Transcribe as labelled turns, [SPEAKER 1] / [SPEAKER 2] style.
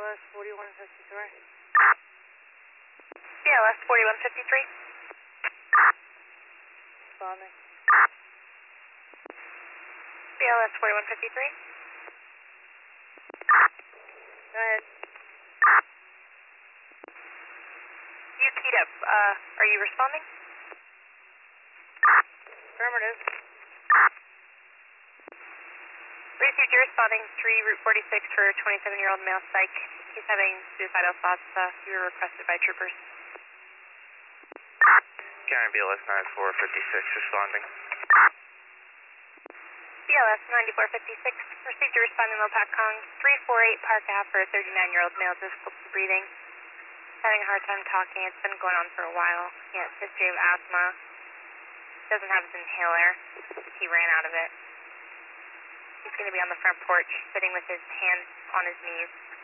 [SPEAKER 1] BLS 4153.
[SPEAKER 2] BLS 4153.
[SPEAKER 1] Responding.
[SPEAKER 2] BLS 4153.
[SPEAKER 1] Go ahead.
[SPEAKER 2] You keyed up. Are you responding?
[SPEAKER 1] Affirmative.
[SPEAKER 2] Received, you're responding 3 Route 46 for 27-year-old male psych. He's having suicidal thoughts. You were requested by troopers.
[SPEAKER 3] County BLS 9456 responding.
[SPEAKER 2] BLS 9456. Received, you're responding low Pac Kong 348 Park Ave for a 39-year-old male, difficulty breathing. Having a hard time talking. It's been going on for a while. He has history of asthma. Doesn't have his inhaler. He ran out of it. He's going to be on the front porch, sitting with his hands on his knees.